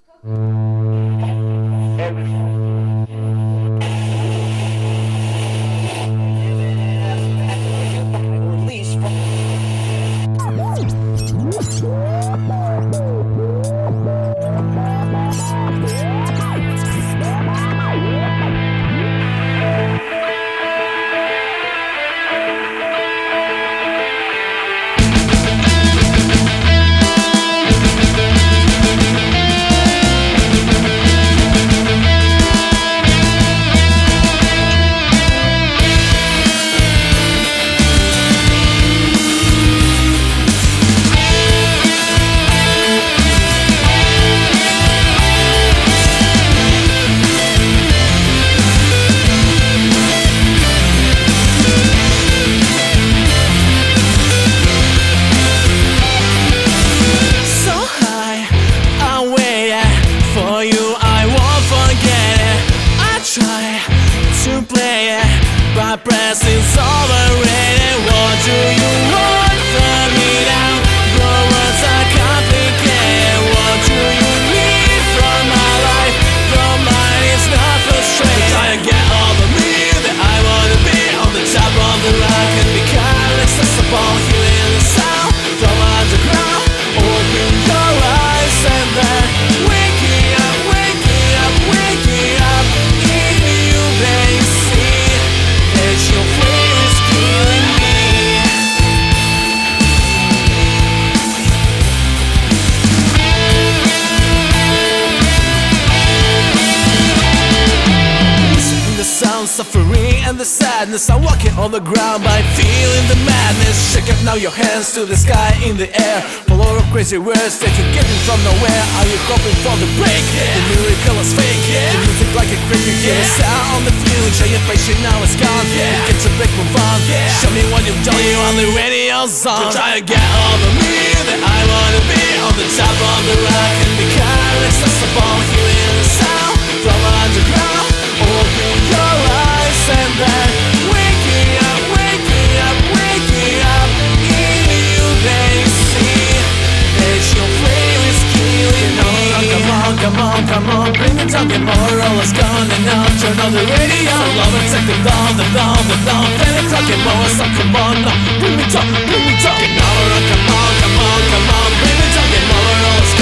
Blessings overrated. What do you want from me now? Your words are complicated. What do you need from my life? Your mind is not frustrated. Try to get over me that I wanna be on the top of the rock and become accessible here in the sound from underground. Open your eyes and then waking up, waking up, waking up. In you they see that your flame is killing me. Listening the sound, suffering and the sadness. I'm walking on the ground by feeling the madness. Shake up now your hands to the sky in the air. Full of crazy words that you're getting from nowhere. Are you hoping for the break? The miracle is fake. The music like a cricket. Hear the sound on the feeling. Show your patient, now it's gone. Get your break, move on. Show me what you've done. You on the radio song. Try to get over me that I wanna be on the top of the rock and become accessible here in the sound from underground. Open your eyes and then waking up, waking up, waking up. In you they see that your flame is killing me. Come on, come on, come on, bring it down, get more, all is gone and now turn on the radio. Love and take the dawn, the dawn, the dawn. 10 o'clock and more, so come on now, bring me down, bring me down. Get more, come on, come on, come on, bring me down, get more, all is